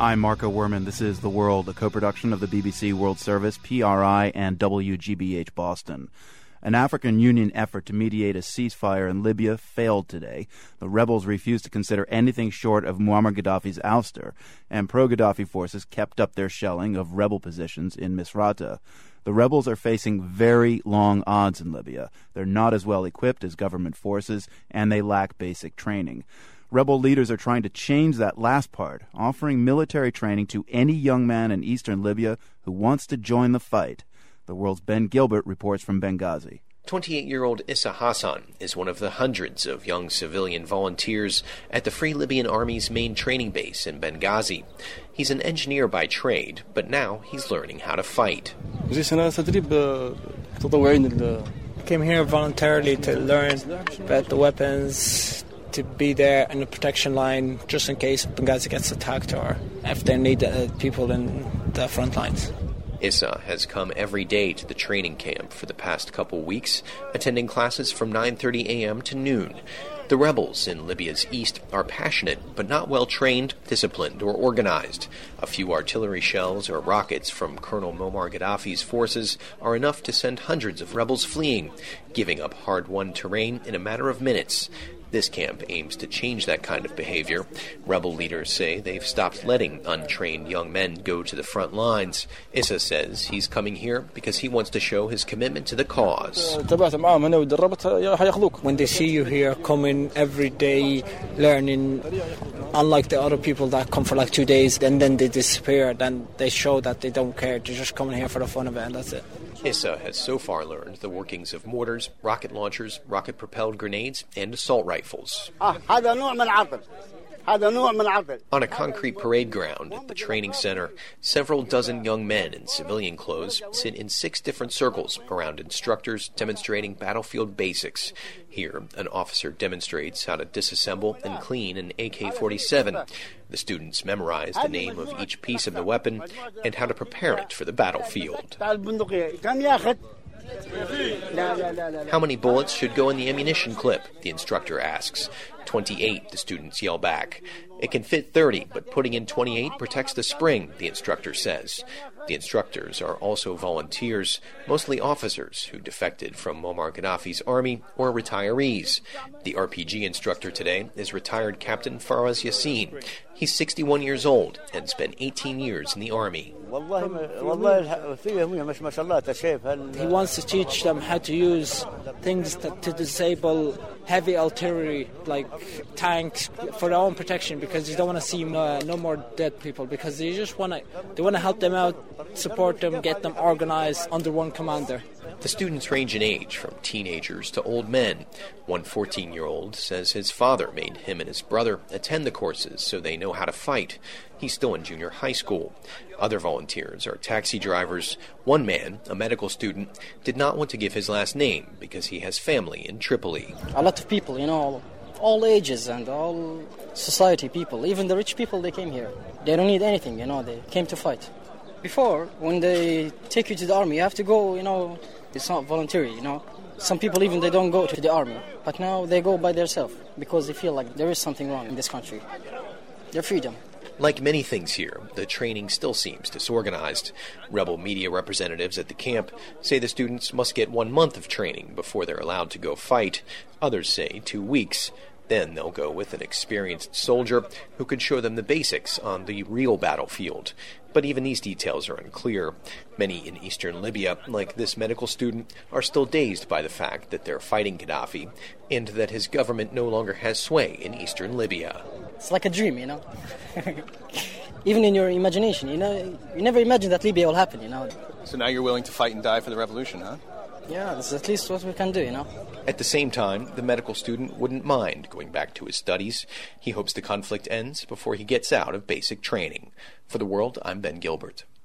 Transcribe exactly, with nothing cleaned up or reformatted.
I'm Marco Werman. This is The World, a co-production of the B B C World Service, P R I, and W G B H Boston. An African Union effort to mediate a ceasefire in Libya failed today. The rebels refused to consider anything short of Muammar Gaddafi's ouster, and pro-Gaddafi forces kept up their shelling of rebel positions in Misrata. The rebels are facing very long odds in Libya. They're not as well equipped as government forces, and they lack basic training. Rebel leaders are trying to change that last part, offering military training to any young man in eastern Libya who wants to join the fight. The World's Ben Gilbert reports from Benghazi. twenty-eight-year-old Issa Hassan is one of the hundreds of young civilian volunteers at the Free Libyan Army's main training base in Benghazi. He's an engineer by trade, but now he's learning how to fight. Came here voluntarily to learn about the weapons, to be there in the protection line just in case Benghazi gets attacked or if they need uh, people in the front lines. Issa has come every day to the training camp for the past couple weeks, attending classes from nine thirty a.m. to noon. The rebels in Libya's east are passionate, but not well trained, disciplined, or organized. A few artillery shells or rockets from Colonel Muammar Gaddafi's forces are enough to send hundreds of rebels fleeing, giving up hard-won terrain in a matter of minutes. This camp aims to change that kind of behavior. Rebel leaders say they've stopped letting untrained young men go to the front lines. Issa says he's coming here because he wants to show his commitment to the cause. When they see you here coming every day, learning, unlike the other people that come for like two days and then they disappear, then they show that they don't care. They're just coming here for the fun of it, and that's it. Issa has so far learned the workings of mortars, rocket launchers, rocket-propelled grenades, and assault rifles. On a concrete parade ground at the training center, several dozen young men in civilian clothes sit in six different circles around instructors demonstrating battlefield basics. Here, an officer demonstrates how to disassemble and clean an A K forty-seven. The students memorize the name of each piece of the weapon and how to prepare it for the battlefield. How many bullets should go in the ammunition clip? The instructor asks. twenty-eight, the students yell back. It can fit thirty, but putting in twenty-eight protects the spring, the instructor says. The instructors are also volunteers, mostly officers who defected from Muammar Gaddafi's army or retirees. The R P G instructor today is retired Captain Faraz Yassin. He's sixty-one years old and spent eighteen years in the army. He wants to teach them how to use things that, to disable heavy artillery like tanks for their own protection, because you don't want to see uh, no more dead people, because they just want to they want to help them out, support them, get them organized under one commander. The students range in age from teenagers to old men. One fourteen-year-old says his father made him and his brother attend the courses so they know how to fight. He's still in junior high school. Other volunteers are taxi drivers. One man, a medical student, did not want to give his last name because he has family in Tripoli. A lot of people, you know, all ages and all society people, even the rich people, they came here. They don't need anything, you know, they came to fight. Before, when they take you to the army, you have to go, you know, it's not voluntary, you know. Some people even, they don't go to the army. But now they go by themselves because they feel like there is something wrong in this country. Their freedom. Like many things here, the training still seems disorganized. Rebel media representatives at the camp say the students must get one month of training before they're allowed to go fight. Others say two weeks. Then they'll go with an experienced soldier who could show them the basics on the real battlefield. But even these details are unclear. Many in eastern Libya, like this medical student, are still dazed by the fact that they're fighting Gaddafi and that his government no longer has sway in eastern Libya. It's like a dream, you know. Even in your imagination, you know, you never imagine that Libya will happen, you know. So now you're willing to fight and die for the revolution, huh? Yeah, this is at least what we can do, you know. At the same time, the medical student wouldn't mind going back to his studies. He hopes the conflict ends before he gets out of basic training. For The World, I'm Ben Gilbert.